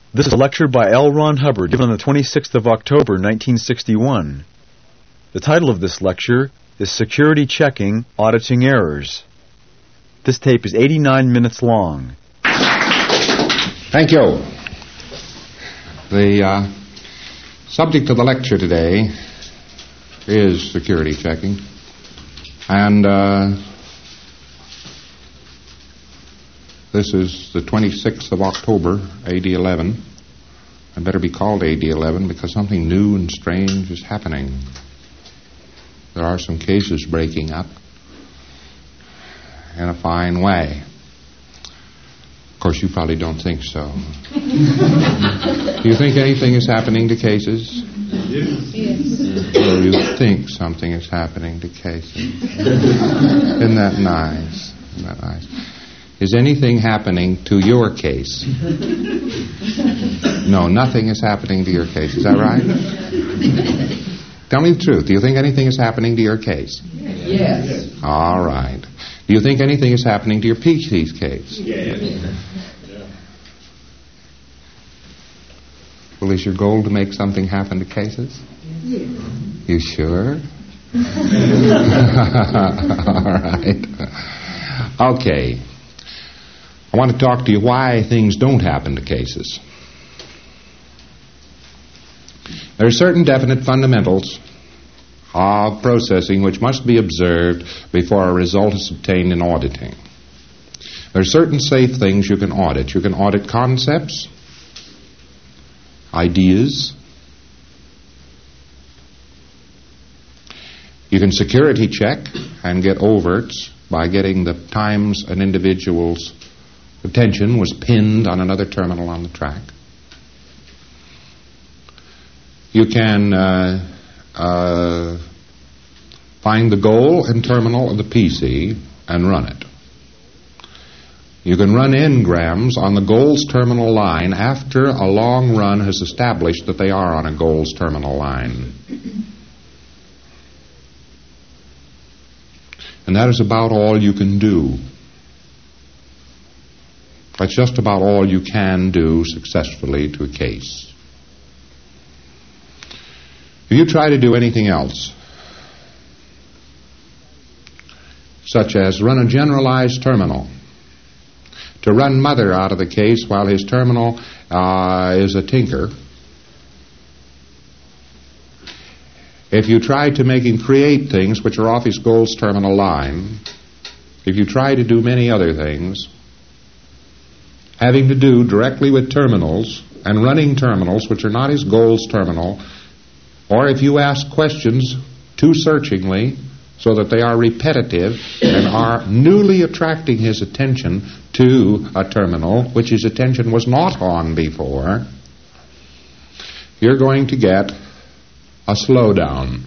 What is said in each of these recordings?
This is a lecture by L. Ron Hubbard given on the 26th of October, 1961. The title of this lecture is Security Checking, Auditing Errors. This tape is 89 minutes long. Thank you. The subject of the lecture today is security checking. And this is the 26th of October, AD 11. It better be called AD 11 because something new and strange is happening. There are some cases breaking up in a fine way. Of course, you probably don't think so. Do you think anything is happening to cases? Yes. Or you think something is happening to cases? Isn't that nice? Isn't that nice? Is anything happening to your case? No, nothing is happening to your case. Is that right? Tell me the truth. Do you think anything is happening to your case? Yes. All right. Do you think anything is happening to your PC's case? Yes. Well, is your goal to make something happen to cases? Yes. You sure? All right. Okay. I want to talk to you why things don't happen to cases. There are certain definite fundamentals of processing which must be observed before a result is obtained in auditing. There are certain safe things you can audit. You can audit concepts, ideas. You can security check and get overts by getting the times an individual's attention was pinned on another terminal on the track. You can find the goal and terminal of the PC and run it. You can run engrams on the goals terminal line after a long run has established that they are on a goals terminal line. And that is about all you can do. That's just about all you can do successfully to a case. If you try to do anything else, such as run a generalized terminal, to run Mother out of the case while his terminal is a tinker, if you try to make him create things which are off his goals terminal line, if you try to do many other things having to do directly with terminals and running terminals which are not his goals terminal, or if you ask questions too searchingly so that they are repetitive and are newly attracting his attention to a terminal which his attention was not on before, you're going to get a slowdown.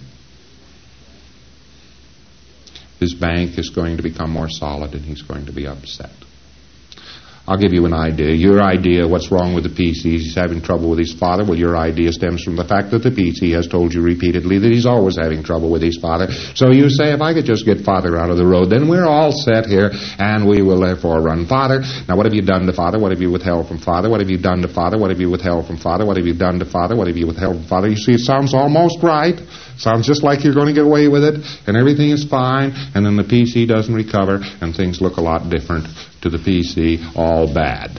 His bank is going to become more solid and he's going to be upset. I'll give you an idea. Your idea, what's wrong with the PC? He's having trouble with his father. Well, your idea stems from the fact that the PC has told you repeatedly that he's always having trouble with his father. So you say, if I could just get father out of the road, then we're all set here, and we will therefore run father. Now, what have you done to father? What have you withheld from father? What have you done to father? What have you withheld from father? What have you done to father? What have you withheld from father? You see, it sounds almost right. Sounds just like you're going to get away with it, and everything is fine, and then the PC doesn't recover, and things look a lot different to the PC, all bad.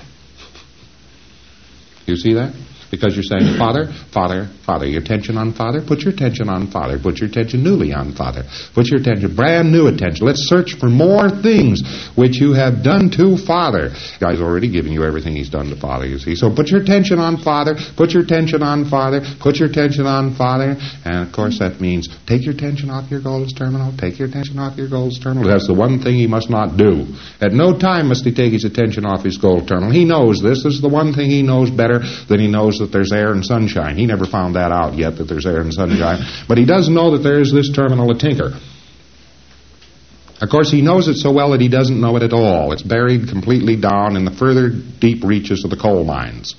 You see that? Because you're saying, Father, Father, Father. Your attention on Father? Put your attention on Father. Put your attention newly on Father. Put your attention, brand new attention. Let's search for more things which you have done to Father. God's already given you everything He's done to Father, you see. So put your attention on Father. Put your attention on Father. Put your attention on Father. And, of course, that means take your attention off your goals terminal. Take your attention off your goals terminal. That's the one thing he must not do. At no time must he take his attention off his goal terminal. He knows this. This is the one thing he knows better than he knows that there's air and sunshine. He never found that out yet, that there's air and sunshine. But he does know that there is this terminal a tinker. Of course, he knows it so well that he doesn't know it at all. It's buried completely down in the further deep reaches of the coal mines.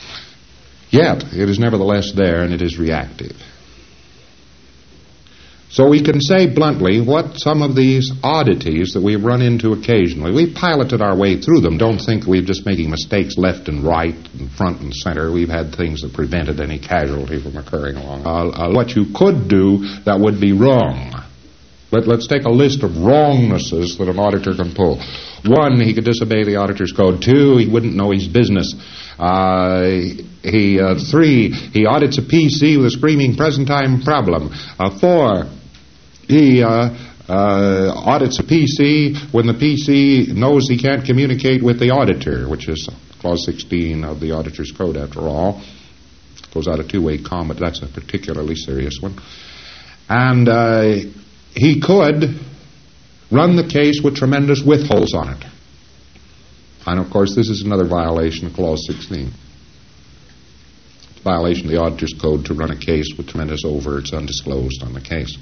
Yet, it is nevertheless there, and it is reactive. So we can say bluntly what some of these oddities that we run into occasionally, we've piloted our way through them. Don't think we're just making mistakes left and right and front and center. We've had things that prevented any casualty from occurring along. What you could do that would be wrong. Let's take a list of wrongnesses that an auditor can pull. 1, he could disobey the auditor's code. 2, he wouldn't know his business. 3, he audits a PC with a screaming present time problem. 4, he audits a PC when the PC knows he can't communicate with the auditor, which is Clause 16 of the Auditor's Code, after all. Goes out a two-way comma, that's a particularly serious one. And he could run the case with tremendous withholds on it. And, of course, this is another violation of Clause 16. It's a violation of the Auditor's Code to run a case with tremendous overts undisclosed on the case.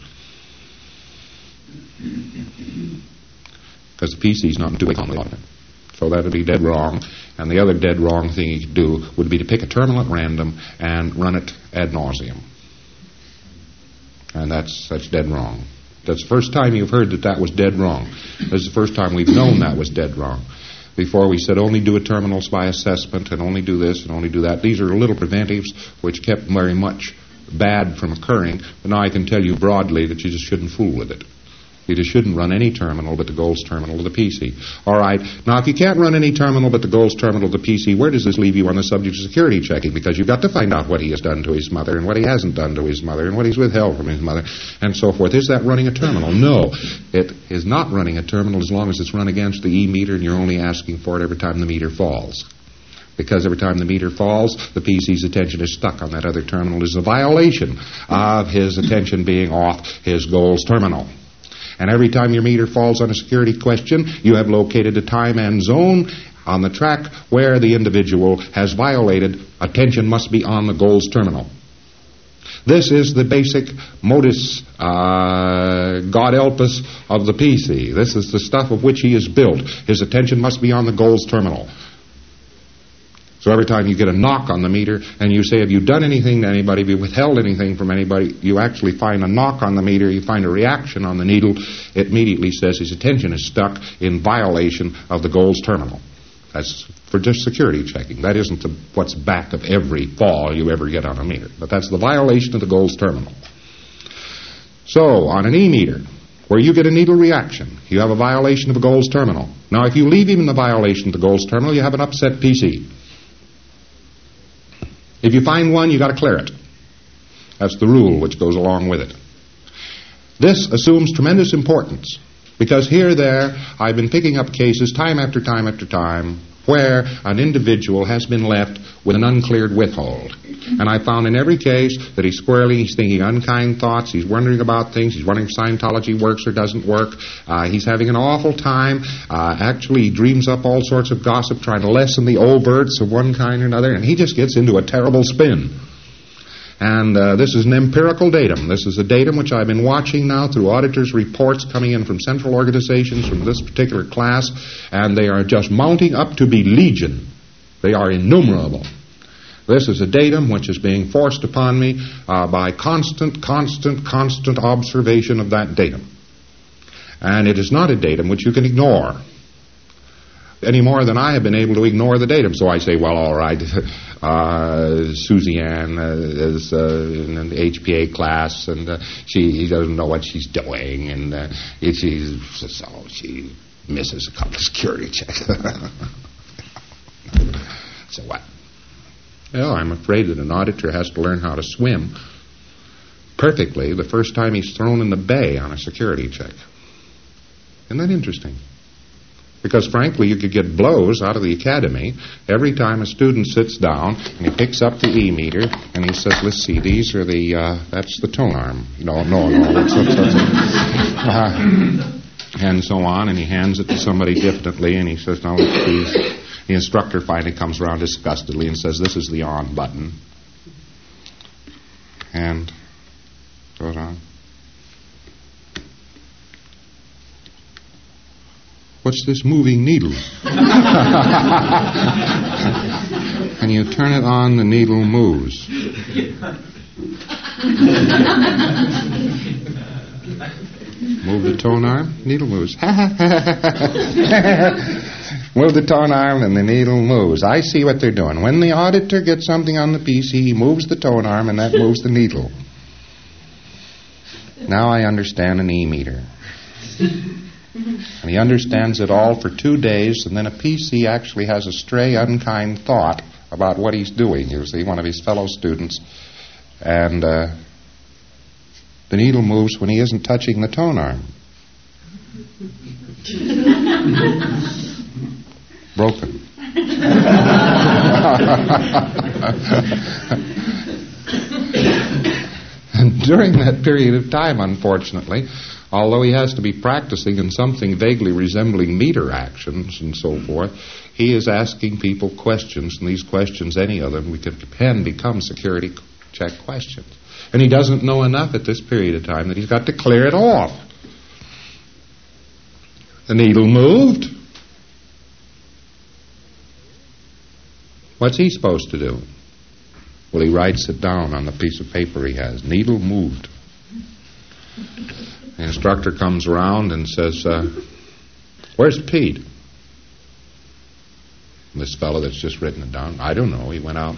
Because the PC is not in two-way comma audited. So that would be dead wrong. And the other dead wrong thing he could do would be to pick a terminal at random and run it ad nauseum. And that's dead wrong. That's the first time you've heard that was dead wrong. That's the first time we've known that was dead wrong. Before we said only do a terminals by assessment and only do this and only do that. These are little preventives which kept very much bad from occurring. But now I can tell you broadly that you just shouldn't fool with it. You just shouldn't run any terminal but the Gold's terminal of the PC. All right. Now, if you can't run any terminal but the Gold's terminal of the PC, where does this leave you on the subject of security checking? Because you've got to find out what he has done to his mother and what he hasn't done to his mother and what he's withheld from his mother and so forth. Is that running a terminal? No. It is not running a terminal as long as it's run against the E-meter and you're only asking for it every time the meter falls. Because every time the meter falls, the PC's attention is stuck on that other terminal. Is a violation of his attention being off his Gold's terminal. And every time your meter falls on a security question, you have located a time and zone on the track where the individual has violated. Attention must be on the Gold's terminal. This is the basic modus God help us of the PC. This is the stuff of which he is built. His attention must be on the Gold's terminal. So every time you get a knock on the meter and you say, have you done anything to anybody, have you withheld anything from anybody, you actually find a knock on the meter, you find a reaction on the needle, it immediately says his attention is stuck in violation of the Gold's terminal. That's for just security checking. That isn't what's back of every fall you ever get on a meter. But that's the violation of the Gold's terminal. So, on an E-meter, where you get a needle reaction, you have a violation of the Gold's terminal. Now, if you leave him in the violation of the Gold's terminal, you have an upset PC. If you find one, you've got to clear it. That's the rule which goes along with it. This assumes tremendous importance because here, I've been picking up cases time after time after time where an individual has been left with an uncleared withhold. And I found in every case that he's squirreling, he's thinking unkind thoughts, he's wondering about things, he's wondering if Scientology works or doesn't work, he's having an awful time, actually he dreams up all sorts of gossip trying to lessen the overts of one kind or another, and he just gets into a terrible spin. And this is an empirical datum. This is a datum which I've been watching now through auditors' reports coming in from central organizations from this particular class, and they are just mounting up to be legion. They are innumerable. This is a datum which is being forced upon me by constant observation of that datum. And it is not a datum which you can ignore any more than I have been able to ignore the datum. So I say, well, all right, Susie Ann is in the HPA class, and she doesn't know what she's doing, and she misses a couple of security checks. So what? Well, I'm afraid that an auditor has to learn how to swim perfectly the first time he's thrown in the bay on a security check. Isn't that interesting? Because, frankly, you could get blows out of the academy every time a student sits down and he picks up the E-meter and he says, let's see, these are that's the tone arm. No. And so on, and he hands it to somebody diffidently and he says, now, let's see. The instructor finally comes around disgustedly and says, this is the on button. And goes on. What's this moving needle? And you turn it on, the needle moves. Move the tone arm, needle moves. Move the tone arm and the needle moves. I see what they're doing. When the auditor gets something on the PC, he moves the tone arm and that moves the needle. Now I understand an E-meter. And he understands it all for 2 days, and then a PC actually has a stray, unkind thought about what he's doing. You see, one of his fellow students. And the needle moves when he isn't touching the tone arm. Broken. And during that period of time, unfortunately, although he has to be practicing in something vaguely resembling meter actions and so forth, he is asking people questions, and these questions, any of them, can become security check questions. And he doesn't know enough at this period of time that he's got to clear it off. The needle moved. What's he supposed to do? Well, he writes it down on the piece of paper he has. Needle moved. The instructor comes around and says, where's Pete? And this fellow that's just written it down, I don't know, he went out.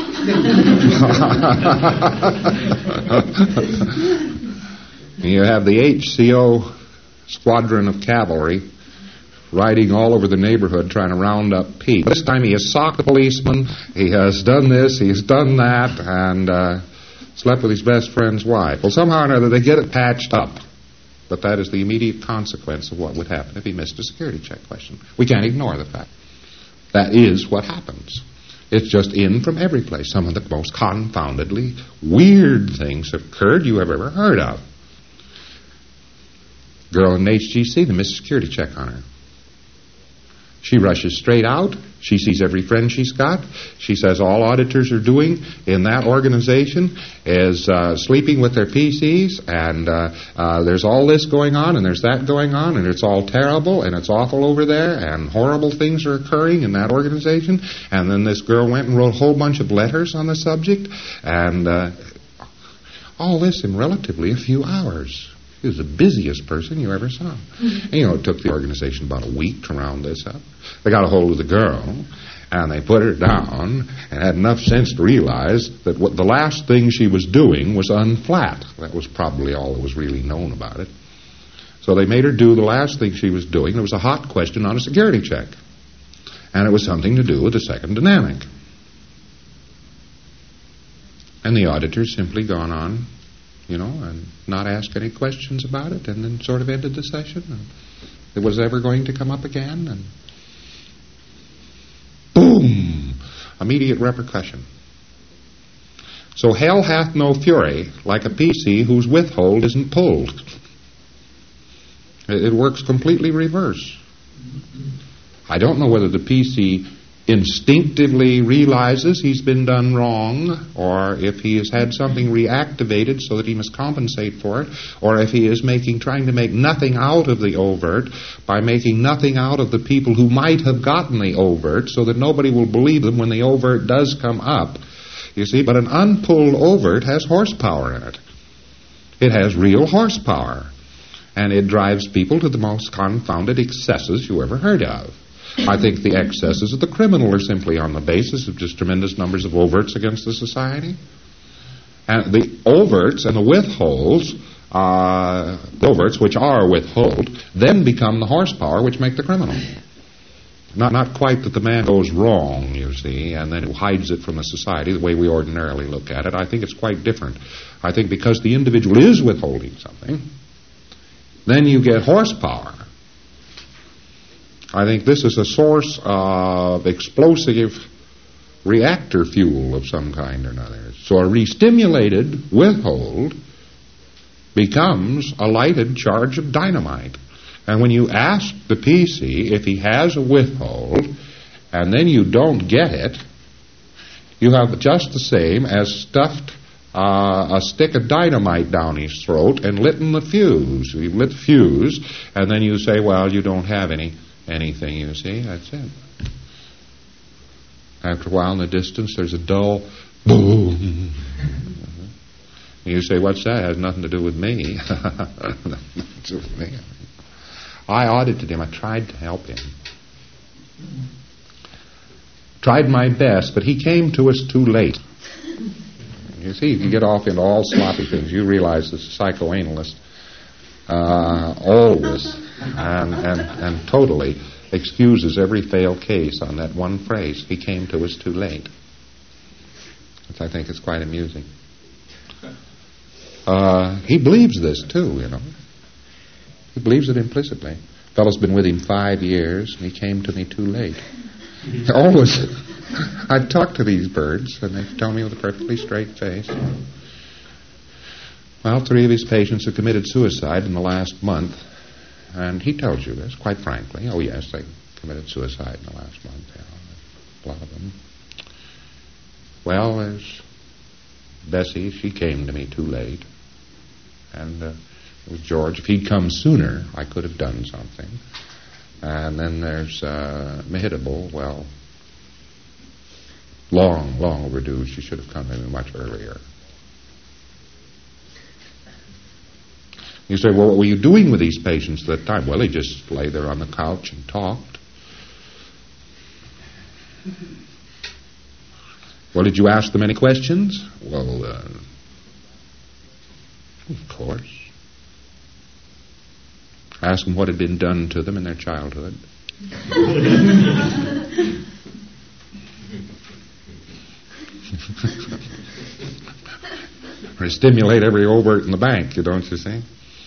You have the HCO squadron of cavalry riding all over the neighborhood trying to round up Pete. This time he has socked the policeman, he has done this, he has done that, and slept with his best friend's wife. Well, somehow or another they get it patched up. But that is the immediate consequence of what would happen if he missed a security check question. We can't ignore the fact. That is what happens. It's just in from every place. Some of the most confoundedly weird things have occurred you have ever heard of. Girl in HGC, they missed a security check on her. She rushes straight out. She sees every friend she's got. She says all auditors are doing in that organization is sleeping with their PCs, and there's all this going on, and there's that going on, and it's all terrible, and it's awful over there, and horrible things are occurring in that organization. And then this girl went and wrote a whole bunch of letters on the subject, and all this in relatively a few hours. He was the busiest person you ever saw. And, it took the organization about a week to round this up. They got a hold of the girl, and they put her down, and had enough sense to realize that the last thing she was doing was unflat. That was probably all that was really known about it. So they made her do the last thing she was doing. There was a hot question on a security check. And it was something to do with the second dynamic. And the auditor's simply gone on, and not ask any questions about it, and then sort of ended the session. And it was ever going to come up again, and boom! Immediate repercussion. So hell hath no fury like a PC whose withhold isn't pulled. It works completely reverse. I don't know whether the PC instinctively realizes he's been done wrong, or if he has had something reactivated so that he must compensate for it, or if he is trying to make nothing out of the overt by making nothing out of the people who might have gotten the overt so that nobody will believe them when the overt does come up. You see, but an unpulled overt has horsepower in it. It has real horsepower. And it drives people to the most confounded excesses you ever heard of. I think the excesses of the criminal are simply on the basis of just tremendous numbers of overts against the society. And the overts and the withholds, the overts which are withhold, then become the horsepower which make the criminal. Not quite that the man goes wrong, you see, and then hides it from the society the way we ordinarily look at it. I think it's quite different. I think because the individual is withholding something, then you get horsepower. I think this is a source of explosive reactor fuel of some kind or another. So a re-stimulated withhold becomes a lighted charge of dynamite. And when you ask the PC if he has a withhold, and then you don't get it, you have just the same as stuffed a stick of dynamite down his throat and lit the fuse. You lit the fuse, and then you say, well, you don't have anything, you see. That's it. After a while in the distance, there's a dull boom. You say, what's that? It has nothing to do with me. It's with me. I audited him. I tried to help him. Tried my best, but he came to us too late. You see, if you get off into all sloppy things, you realize that the psychoanalyst always and totally excuses every failed case on that one phrase, he came to us too late. Which I think is quite amusing. He believes this too, you know. He believes it implicitly. Fellow's been with him 5 years, and he came to me too late. Always, I've talked to these birds, and they tell me with a perfectly straight face. Well, 3 of his patients have committed suicide in the last month, and he tells you this, quite frankly. Oh, yes, they committed suicide in the last month. Yeah, a lot of them. Well, there's Bessie. She came to me too late. And it was George. If he'd come sooner, I could have done something. And then there's Mehitable. Well, long overdue. She should have come to me much earlier. You say, well, what were you doing with these patients at that time? Well, they just lay there on the couch and talked. Well, did you ask them any questions? Well, of course. Ask them what had been done to them in their childhood. Or stimulate every overt in the bank, don't you see?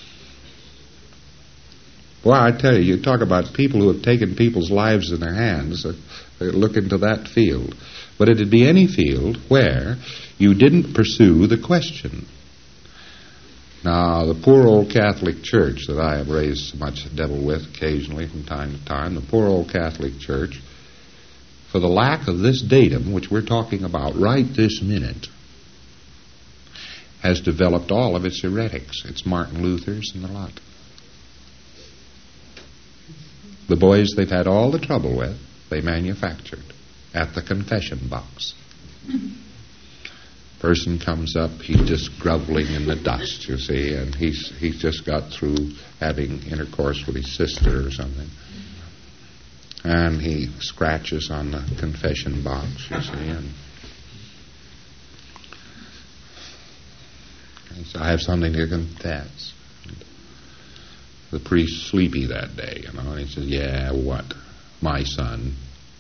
Well, I tell you, you talk about people who have taken people's lives in their hands. Look into that field. But it'd be any field where you didn't pursue the question. Now, the poor old Catholic Church that I have raised so much devil with occasionally from time to time, the poor old Catholic Church, for the lack of this datum, which we're talking about right this minute, has developed all of its heretics, its Martin Luthers and the lot. The boys they've had all the trouble with, they manufactured at the confession box. Person comes up, he's just groveling in the dust, you see, and he's just got through having intercourse with his sister or something. And he scratches on the confession box, you see, and he says, I have something to confess. The priest's sleepy that day, you know, and he says, yeah, what? My son.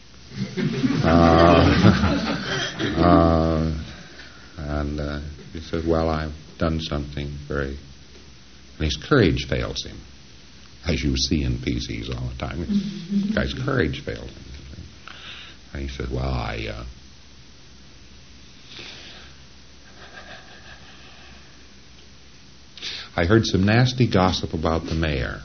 And he says, well, I've done something very... And his courage fails him, as you see in PCs all the time. The guy's courage fails him. And he says, well, I heard some nasty gossip about the mayor.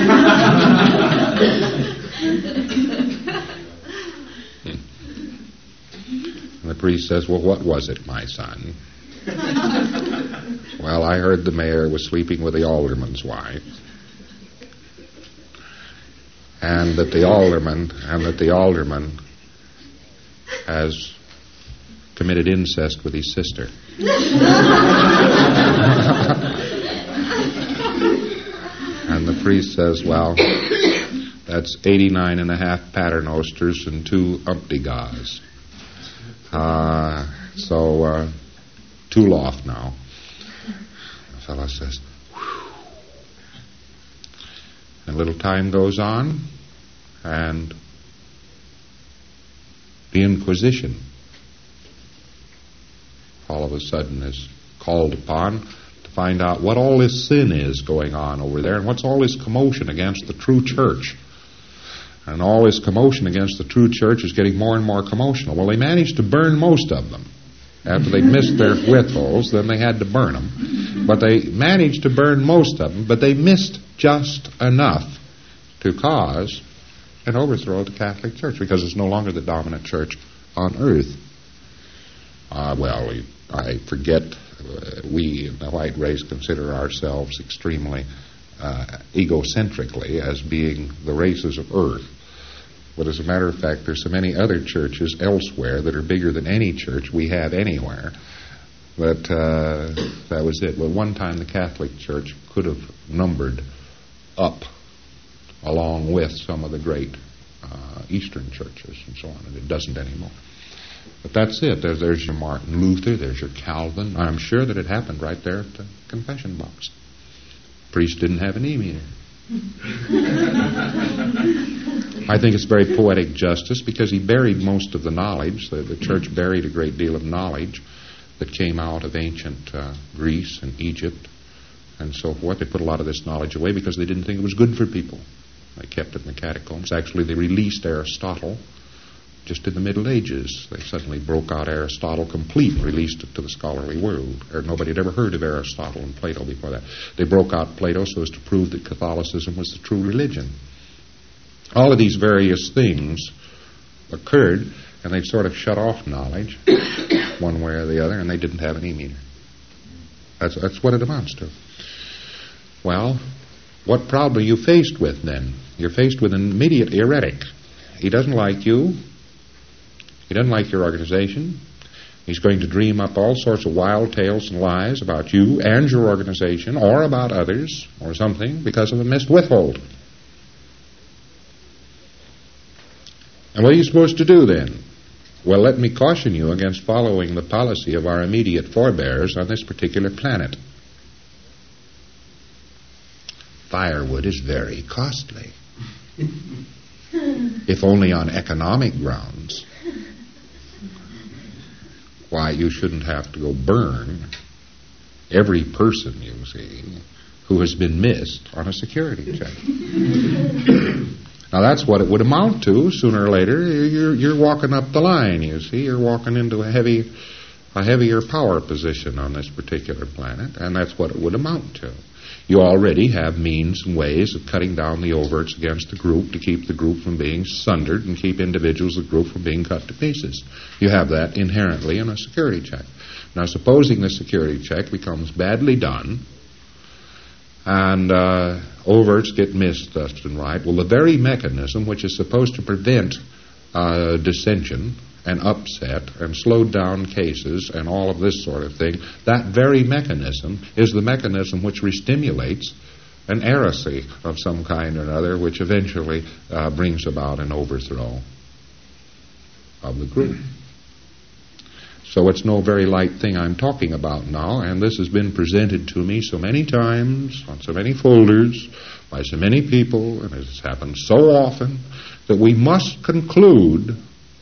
And the priest says, well, what was it, my son? Well, I heard the mayor was sleeping with the alderman's wife. And that the alderman has committed incest with his sister. And the priest says, well, that's 89 and a half paternosters and 2 umpty-gahs. So 2 loft now. The fellow says, whew. And a little time goes on, and the Inquisition all of a sudden is called upon to find out what all this sin is going on over there and what's all this commotion against the true church. And all this commotion against the true church is getting more and more commotional. Well, they managed to burn most of them. After they'd missed their whittles, then they had to burn them. But they managed to burn most of them, but they missed just enough to cause an overthrow of the Catholic Church because it's no longer the dominant church on earth. Well, I forget, we in the white race consider ourselves extremely egocentrically as being the races of earth. But as a matter of fact, there's so many other churches elsewhere that are bigger than any church we have anywhere. That was it. Well, one time the Catholic Church could have numbered up along with some of the great Eastern churches and so on, and it doesn't anymore. But that's it. There's your Martin Luther, there's your Calvin. I'm sure that it happened right there at the confession box. Priest didn't have an e-meter. I think it's very poetic justice because he buried most of the knowledge. The church buried a great deal of knowledge that came out of ancient Greece and Egypt and so forth. They put a lot of this knowledge away because they didn't think it was good for people. They kept it in the catacombs. Actually, they released Aristotle just in the Middle Ages. They suddenly broke out Aristotle complete and released it to the scholarly world. Nobody had ever heard of Aristotle and Plato before that. They broke out Plato so as to prove that Catholicism was the true religion. All of these various things occurred, and they sort of shut off knowledge one way or the other, and they didn't have an e-meter. That's what it amounts to. Well, what problem are you faced with then? You're faced with an immediate heretic. He doesn't like you. He doesn't like your organization. He's going to dream up all sorts of wild tales and lies about you and your organization or about others or something because of a missed withhold. And what are you supposed to do then? Well, let me caution you against following the policy of our immediate forebears on this particular planet. Firewood is very costly, if only on economic grounds. Why, you shouldn't have to go burn every person, you see, who has been missed on a security check. Now, that's what it would amount to sooner or later. You're walking up the line, you see. You're walking into a heavier power position on this particular planet, and that's what it would amount to. You already have means and ways of cutting down the overts against the group to keep the group from being sundered and keep individuals of the group from being cut to pieces. You have that inherently in a security check. Now, supposing the security check becomes badly done and overts get missed left and right, well, the very mechanism which is supposed to prevent dissension and upset and slowed down cases and all of this sort of thing, that very mechanism is the mechanism which restimulates an heresy of some kind or another, which eventually brings about an overthrow of the group. So it's no very light thing I'm talking about now, and this has been presented to me so many times, on so many folders, by so many people, and it has happened so often, that we must conclude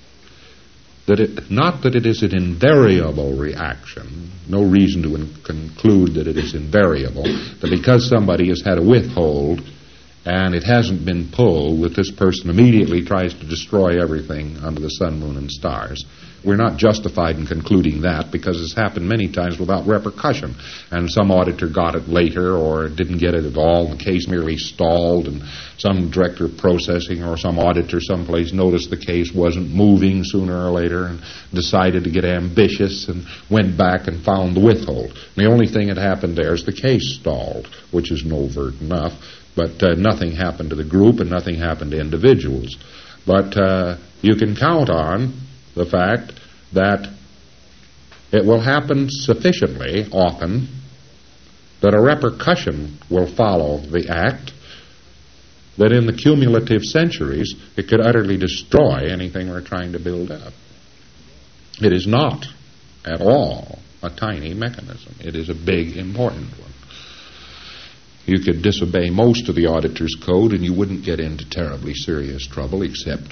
that not that it is an invariable reaction, no reason to conclude that it is invariable, that because somebody has had a withhold and it hasn't been pulled, that this person immediately tries to destroy everything under the sun, moon, and stars. We're not justified in concluding that because it's happened many times without repercussion. And some auditor got it later or didn't get it at all. The case merely stalled, and some director of processing or some auditor someplace noticed the case wasn't moving sooner or later and decided to get ambitious and went back and found the withhold. And the only thing that happened there is the case stalled, which is overt enough, but nothing happened to the group and nothing happened to individuals. But you can count on the fact that it will happen sufficiently often that a repercussion will follow the act, that in the cumulative centuries it could utterly destroy anything we're trying to build up. It is not at all a tiny mechanism. It is a big, important one. You could disobey most of the auditor's code and you wouldn't get into terribly serious trouble, except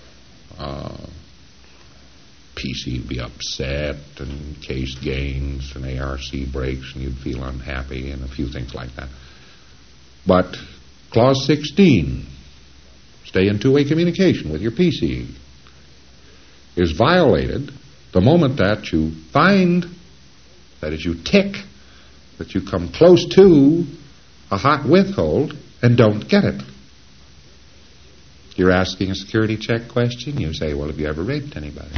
PC would be upset and case gains and ARC breaks and you'd feel unhappy and a few things like that. But Clause 16, stay in two-way communication with your PC, is violated the moment that you find, that is, you tick, that you come close to a hot withhold and don't get it. You're asking a security check question. You say, well, have you ever raped anybody?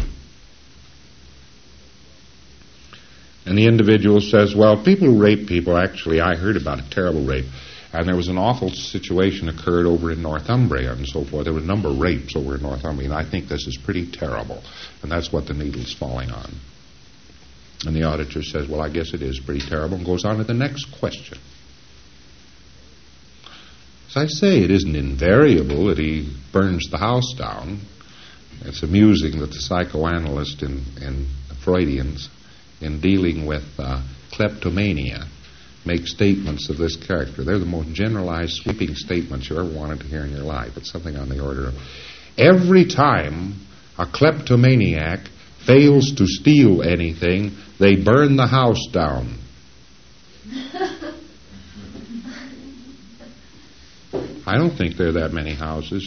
And the individual says, well, people who rape people, actually, I heard about a terrible rape. And there was an awful situation occurred over in Northumbria and so forth. There were a number of rapes over in Northumbria, and I think this is pretty terrible. And that's what the needle's falling on. And the auditor says, well, I guess it is pretty terrible, and goes on to the next question. As I say, it isn't invariable that he burns the house down. It's amusing that the psychoanalyst and Freudians, in dealing with kleptomania, make statements of this character. They're the most generalized, sweeping statements you ever wanted to hear in your life. It's something on the order of, every time a kleptomaniac fails to steal anything, they burn the house down. I don't think there are that many houses.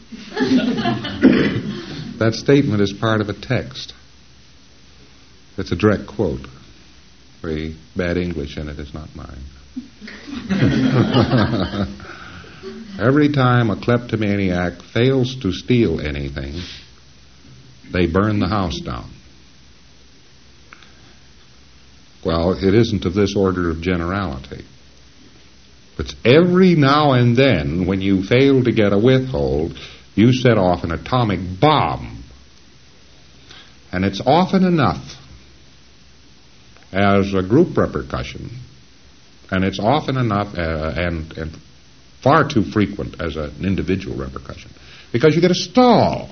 That statement is part of a text. It's a direct quote. Very bad English in it is not mine. Every time a kleptomaniac fails to steal anything, they burn the house down. Well, it isn't of this order of generality. But every now and then, when you fail to get a withhold, you set off an atomic bomb. And it's often enough as a group repercussion, and it's often enough and far too frequent as an individual repercussion, because you get a stall.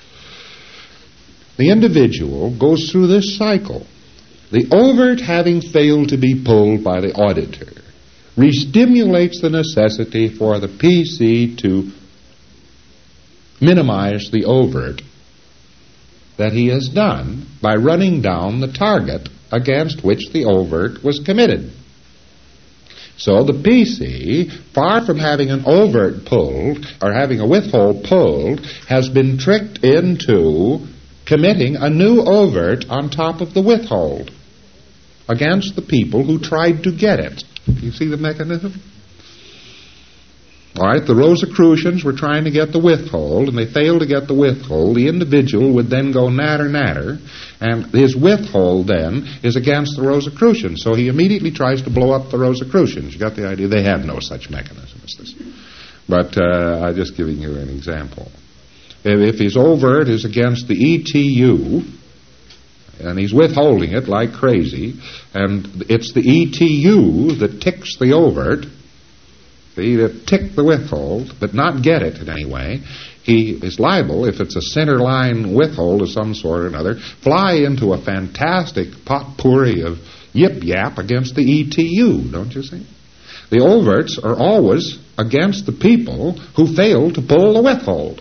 The individual goes through this cycle. The overt, having failed to be pulled by the auditor, restimulates the necessity for the PC to minimize the overt that he has done by running down the target against which the overt was committed. So the PC, far from having an overt pulled or having a withhold pulled, has been tricked into committing a new overt on top of the withhold against the people who tried to get it. You see the mechanism? All right, the Rosicrucians were trying to get the withhold, and they failed to get the withhold. The individual would then go natter, and his withhold then is against the Rosicrucians. So he immediately tries to blow up the Rosicrucians. You got the idea? They have no such mechanism as this. But I'm just giving you an example. If his overt is against the ETU, and he's withholding it like crazy, and it's the ETU that ticks the overt, to tick the withhold, but not get it in any way, he is liable, if it's a center line withhold of some sort or another, fly into a fantastic potpourri of yip-yap against the ETU, don't you see? The overts are always against the people who fail to pull the withhold.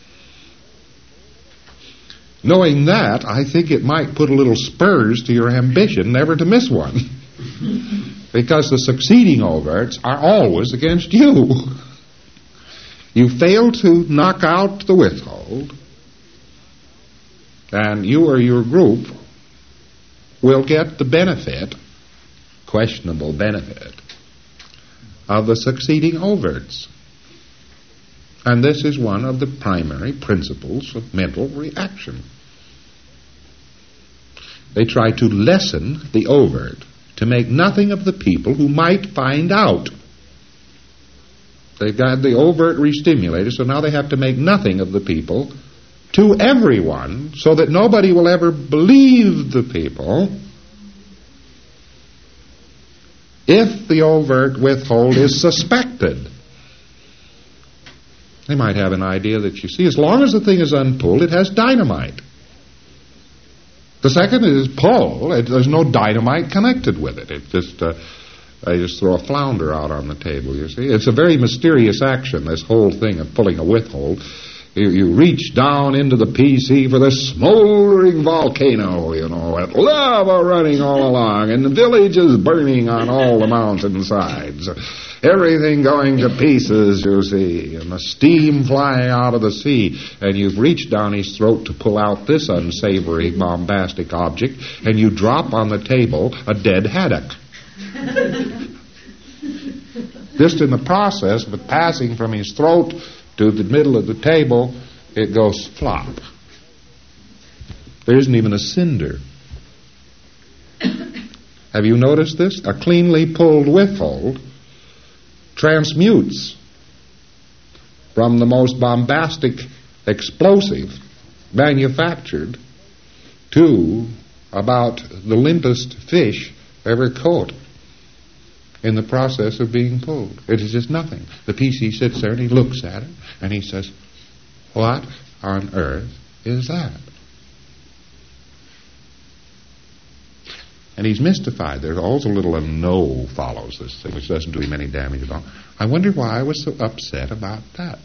Knowing that, I think it might put a little spurs to your ambition never to miss one. Because the succeeding overts are always against you. You fail to knock out the withhold, and you or your group will get the benefit, questionable benefit, of the succeeding overts. And this is one of the primary principles of mental reaction. They try to lessen the overt, to make nothing of the people who might find out. They've got the overt restimulated, so now they have to make nothing of the people to everyone, so that nobody will ever believe the people if the overt withhold is suspected. They might have an idea that, you see, as long as the thing is unpulled, it has dynamite. The second is pull. There's no dynamite connected with it. It's just, I just throw a flounder out on the table, you see. It's a very mysterious action, this whole thing of pulling a withhold. You reach down into the PC for the smoldering volcano, you know, with lava running all along, and the village is burning on all the mountainsides. Everything going to pieces, you see, and the steam flying out of the sea. And you've reached down his throat to pull out this unsavory, bombastic object, and you drop on the table a dead haddock. Just in the process of it passing from his throat to the middle of the table, it goes flop. There isn't even a cinder. Have you noticed this? A cleanly pulled withhold transmutes from the most bombastic explosive manufactured to about the limpest fish ever caught in the process of being pulled. It is just nothing. The PC sits there and he looks at it and he says, "What on earth is that?" And he's mystified. There's always a little no follows this thing, which doesn't do him any damage at all. I wonder why I was so upset about that.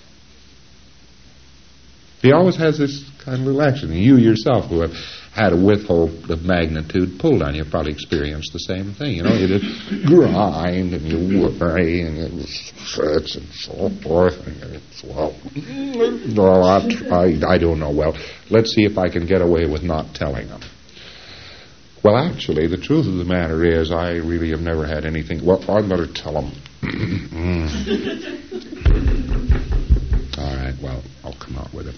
He always has this kind of little action. You yourself, who have had a withhold of magnitude pulled on you, probably experienced the same thing. You know, you just grind and you worry and it frets and so forth. And it's, well, no, I don't know. Well, let's see if I can get away with not telling them. Well, actually, the truth of the matter is I really have never had anything. Well, I better tell them. All right, well, I'll come out with it.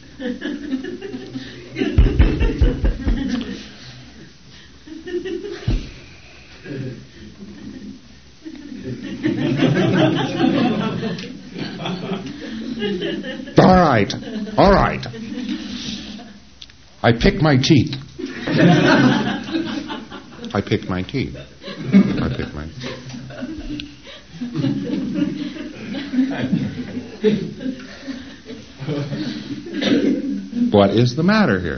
All right. I picked my teeth. I picked my teeth. What is the matter here?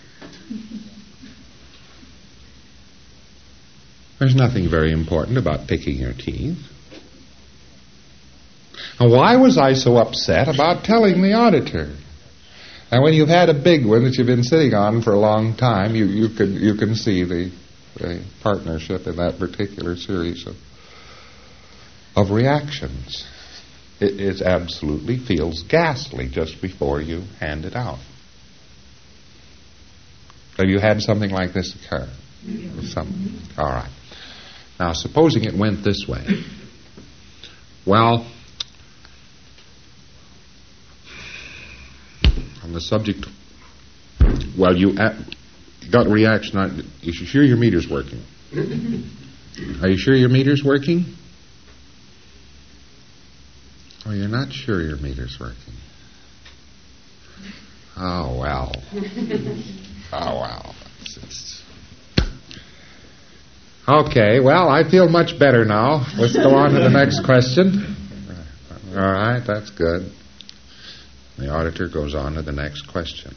There's nothing very important about picking your teeth. And why was I so upset about telling the auditor? And when you've had a big one that you've been sitting on for a long time, you can see the partnership in that particular series of reactions. It absolutely feels ghastly just before you hand it out. Have you had something like this occur? All right. Now, supposing it went this way. Well, on the subject, well, you got a reaction on, you sure your meter's working? Are you sure your meter's working? Oh, you're not sure your meter's working. Oh, well. Okay, well, I feel much better now. Let's go on to the next question. All right, that's good. The auditor goes on to the next question.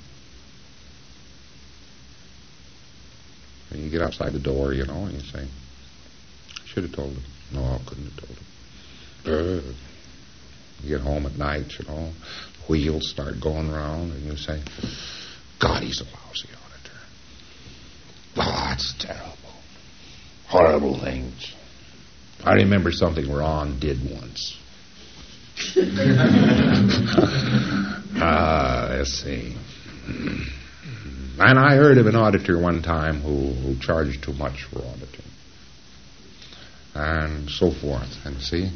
And you get outside the door, you know, and you say, should have told him. No, I couldn't have told him. You get home at night, you know, the wheels start going around, and you say, God, he's a lousy auditor. Oh, that's terrible. Horrible things. I remember something Ron did once. Let's see. And I heard of an auditor one time who charged too much for auditing. And so forth. And see?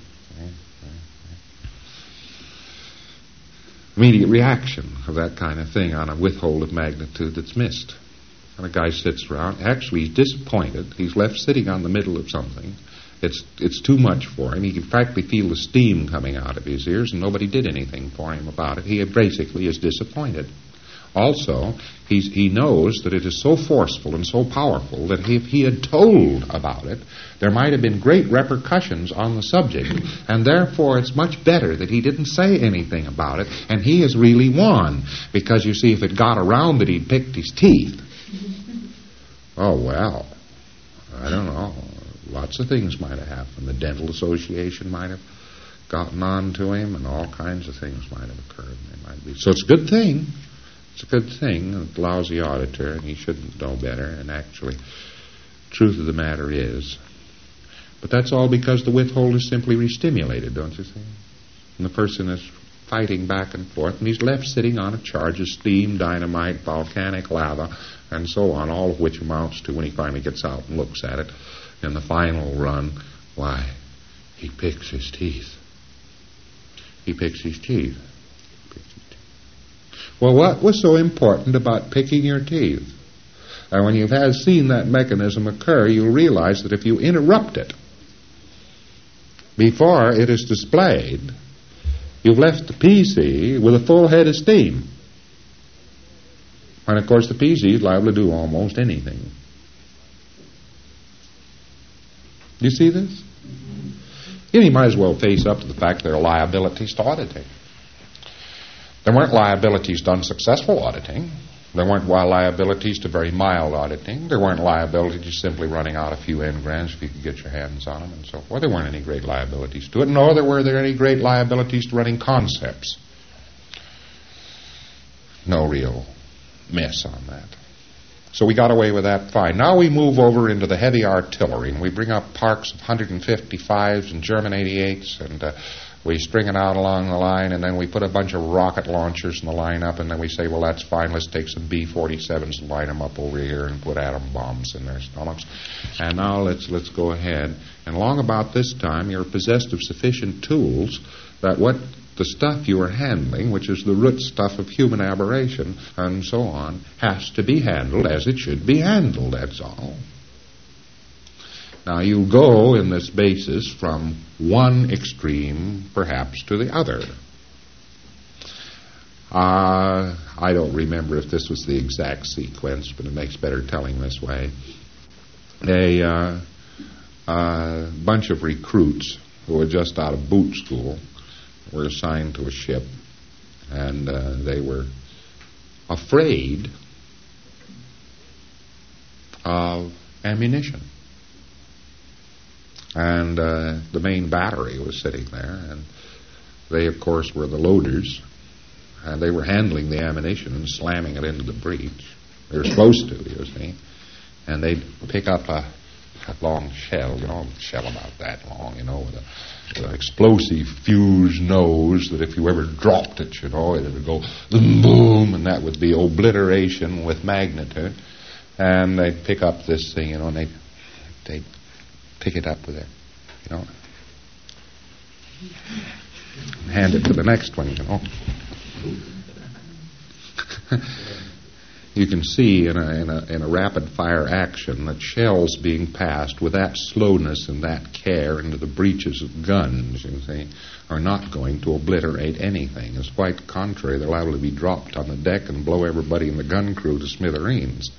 Immediate reaction of that kind of thing on a withhold of magnitude that's missed. And a guy sits around. Actually, he's disappointed. He's left sitting on the middle of something. It's too much for him. He can practically feel the steam coming out of his ears, and nobody did anything for him about it. He basically is disappointed. Also, he knows that it is so forceful and so powerful that if he had told about it, there might have been great repercussions on the subject, and therefore it's much better that he didn't say anything about it, and he has really won, because you see, if it got around that he'd picked his teeth, oh, well, I don't know. Lots of things might have happened. The Dental Association might have gotten on to him, and all kinds of things might have occurred. So it's a good thing. It's a good thing. A lousy auditor, and he shouldn't know better. And actually, truth of the matter is, but that's all because the withhold is simply re-stimulated, don't you see? And the person is fighting back and forth, and he's left sitting on a charge of steam, dynamite, volcanic lava, and so on, all of which amounts to, when he finally gets out and looks at it, in the final run, why, he picks his teeth. He picks his teeth. Well, what was so important about picking your teeth? And when you've seen that mechanism occur, you'll realize that if you interrupt it before it is displayed, you've left the PC with a full head of steam. And, of course, the PC is liable to do almost anything. Do you see this? You might as well face up to the fact there are liabilities to auditing. There weren't liabilities to unsuccessful auditing. There weren't liabilities to very mild auditing. There weren't liabilities to simply running out a few engrams if you could get your hands on them and so forth. There weren't any great liabilities to it, nor were there any great liabilities to running concepts. No real mess on that. So we got away with that fine. Now we move over into the heavy artillery, and we bring up parks of 155s and German 88s, and we string it out along the line, and then we put a bunch of rocket launchers in the lineup, and then we say, well, that's fine. Let's take some B-47s and line them up over here and put atom bombs in their stomachs. And now let's go ahead. And along about this time, you're possessed of sufficient tools that what the stuff you are handling, which is the root stuff of human aberration and so on, has to be handled as it should be handled, that's all. Now, you go in this basis from one extreme, perhaps, to the other. I don't remember if this was the exact sequence, but it makes better telling this way. A bunch of recruits who were just out of boot school were assigned to a ship, and they were afraid of ammunition. And the main battery was sitting there, and they, of course, were the loaders, and they were handling the ammunition and slamming it into the breech. They were supposed to, you see. And they'd pick up a long shell, a shell about that long, with an explosive fused nose that if you ever dropped it, it would go boom, and that would be obliteration with magnitude. And they'd pick up this thing, and they'd pick it up with it, and hand it to the next one, You can see in a rapid fire action that shells being passed with that slowness and that care into the breeches of guns, you see, are not going to obliterate anything. It's quite the contrary. They're liable to be dropped on the deck and blow everybody in the gun crew to smithereens.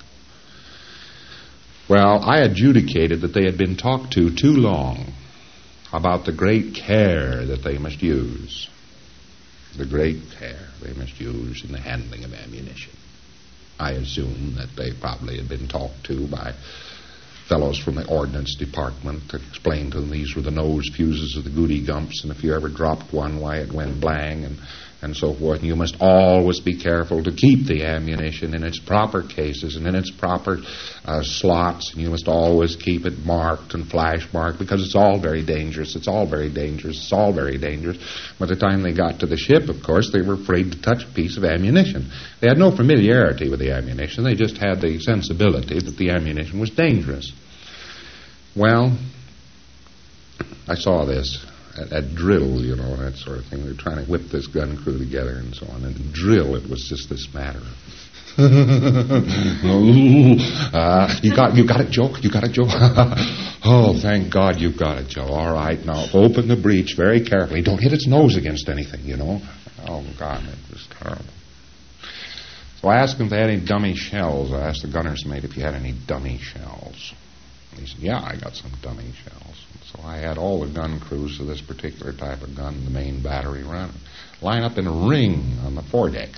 Well, I adjudicated that they had been talked to too long about the great care that they must use. The great care they must use in the handling of ammunition. I assume that they probably had been talked to by fellows from the Ordnance Department that explained to them these were the nose fuses of the Goody Gumps, and if you ever dropped one, why, it went blang, and so forth. And you must always be careful to keep the ammunition in its proper cases and in its proper slots, and you must always keep it marked and flash marked, because it's all very dangerous. It's all very dangerous. It's all very dangerous. By the time they got to the ship, of course, they were afraid to touch a piece of ammunition. They had no familiarity with the ammunition. They just had the sensibility that the ammunition was dangerous. Well, I saw this at drill, that sort of thing. They were trying to whip this gun crew together and so on. And at drill, it was just this matter of, you got it, Joe? You got it, Joe? Oh, thank God you've got it, Joe. All right, now open the breech very carefully. Don't hit its nose against anything, Oh, God, it was terrible. So I asked him if they had any dummy shells. I asked the gunner's mate if he had any dummy shells. He said, yeah, I got some dummy shells. So I had all the gun crews of this particular type of gun, the main battery run, line up in a ring on the foredeck.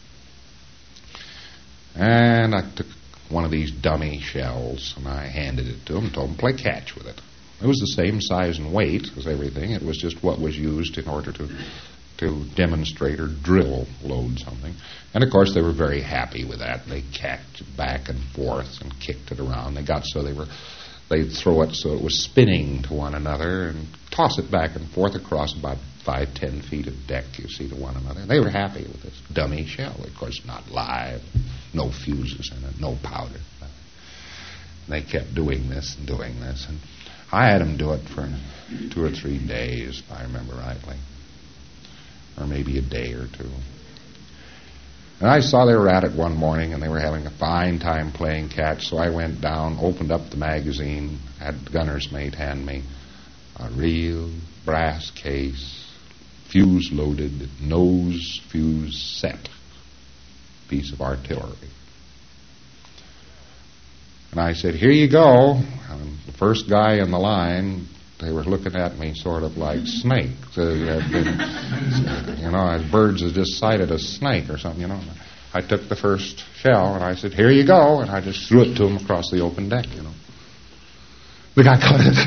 And I took one of these dummy shells, and I handed it to them and told them to play catch with it. It was the same size and weight as everything. It was just what was used in order to demonstrate or drill load something. And, of course, they were very happy with that. They catched it back and forth and kicked it around. They got so they'd throw it so it was spinning to one another and toss it back and forth across about 5-10 feet of deck, you see, to one another. They were happy with this dummy shell. Of course, not live, no fuses in it, no powder. And they kept doing this, and I had them do it for 2 or 3 days, if I remember rightly, or maybe a day or two. And I saw they were at it one morning, and they were having a fine time playing catch, so I went down, opened up the magazine, had the gunner's mate hand me a real brass case, fuse-loaded, nose fuse set piece of artillery. And I said, here you go. And the first guy in the line, they were looking at me sort of like snakes. As birds had just sighted a snake or something, I took the first shell, and I said, here you go. And I just threw it to him across the open deck, The guy caught it.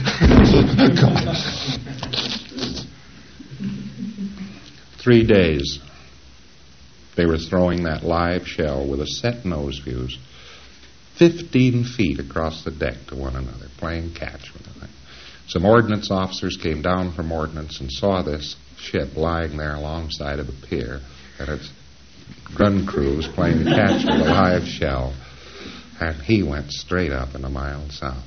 3 days, they were throwing that live shell with a set nose fuse 15 feet across the deck to one another, playing catch with the thing. Some ordnance officers came down from ordnance and saw this ship lying there alongside of the pier, and its gun crew was playing catch with a live shell, and he went straight up and a mile south.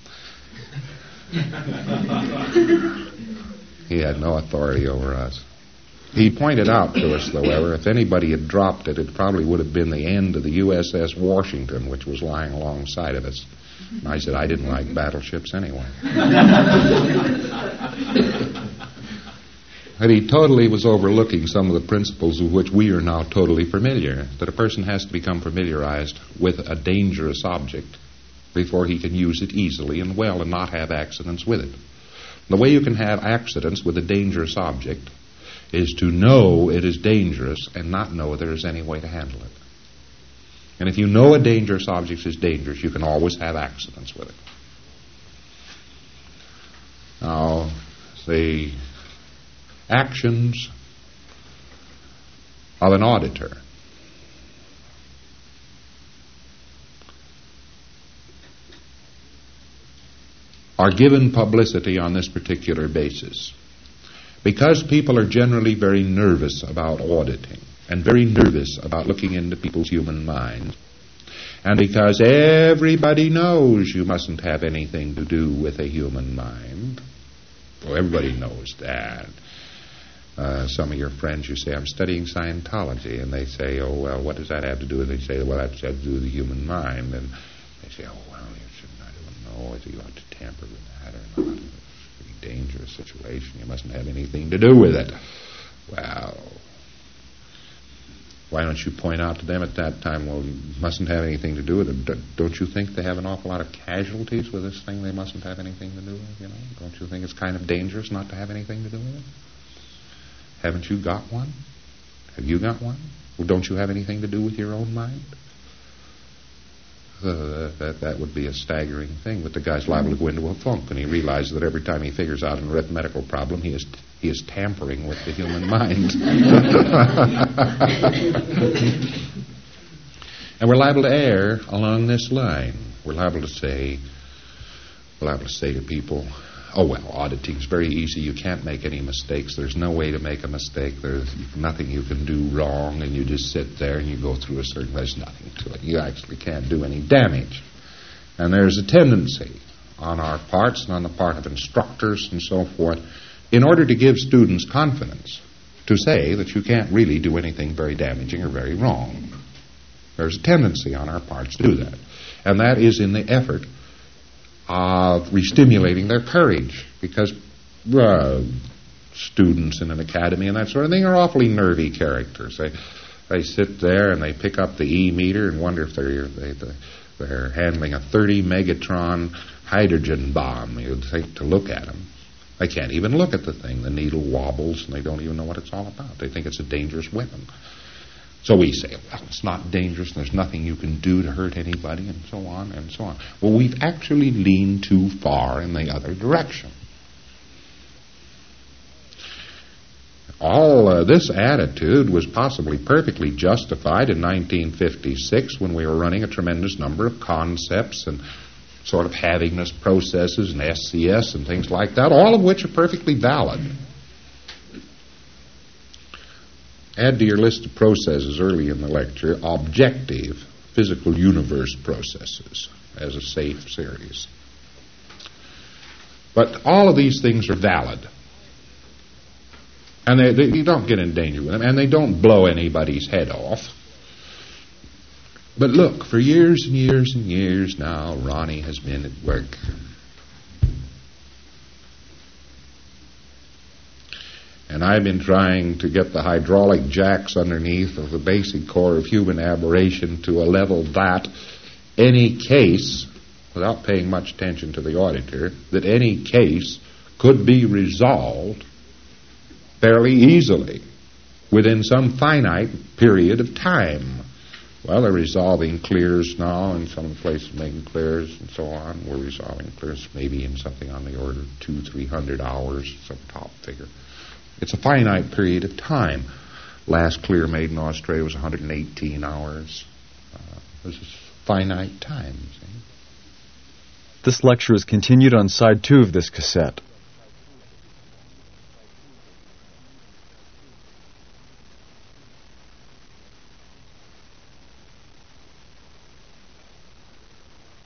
He had no authority over us. He pointed out to us, however, if anybody had dropped it, it probably would have been the end of the USS Washington, which was lying alongside of us. And I said I didn't like battleships anyway. And he totally was overlooking some of the principles of which we are now totally familiar, that a person has to become familiarized with a dangerous object before he can use it easily and well and not have accidents with it. The way you can have accidents with a dangerous object is to know it is dangerous and not know there is any way to handle it. And if you know a dangerous object is dangerous, you can always have accidents with it. Now, the actions of an auditor are given publicity on this particular basis because people are generally very nervous about auditing and very nervous about looking into people's human minds, and because everybody knows you mustn't have anything to do with a human mind. Well, everybody knows that. Some of your friends, you say, I'm studying Scientology, and they say, oh, well, what does that have to do with it? They say, well, that's to do with the human mind. And they say, oh, well, you shouldn't, I don't know whether you ought to tamper with that or not. It's a pretty dangerous situation. You mustn't have anything to do with it. Well, why don't you point out to them at that time, well, you mustn't have anything to do with it. Don't you think they have an awful lot of casualties with this thing they mustn't have anything to do with, Don't you think it's kind of dangerous not to have anything to do with it? Haven't you got one? Have you got one? Well, don't you have anything to do with your own mind? That would be a staggering thing, but the guy's liable to go into a funk, and he realizes that every time he figures out an arithmetical problem, he is tampering with the human mind. And we're liable to err along this line. We're liable to say to people, oh, well, auditing's very easy. You can't make any mistakes. There's no way to make a mistake. There's nothing you can do wrong, and you just sit there and you go through a certain... There's nothing to it. You actually can't do any damage. And there's a tendency on our parts and on the part of instructors and so forth, in order to give students confidence, to say that you can't really do anything very damaging or very wrong. There's a tendency on our parts to do that. And that is in the effort of re-stimulating their courage, because students in an academy and that sort of thing are awfully nervy characters. They sit there and they pick up the E-meter and wonder if they're handling a 30 megatron hydrogen bomb. You'd think to look at them. They can't even look at the thing. The needle wobbles and they don't even know what it's all about. They think it's a dangerous weapon. So we say, well, it's not dangerous, and there's nothing you can do to hurt anybody, and so on and so on. Well, we've actually leaned too far in the other direction. All this attitude was possibly perfectly justified in 1956 when we were running a tremendous number of concepts and sort of havingness processes and SCS and things like that, all of which are perfectly valid. Add to your list of processes early in the lecture, objective physical universe processes as a safe series. But all of these things are valid. And you don't get in danger with them, and they don't blow anybody's head off. But look, for years and years and years now, Ronnie has been at work. And I've been trying to get the hydraulic jacks underneath of the basic core of human aberration to a level that any case without paying much attention to the auditor, that any case could be resolved fairly easily within some finite period of time. Well, they're resolving clears now, in some places making clears and so on. We're resolving clears maybe in something on the order of 200-300 hours, some top figure. It's a finite period of time. Last clear made in Australia was 118 hours. This is finite time. See? This lecture is continued on side 2 of this cassette.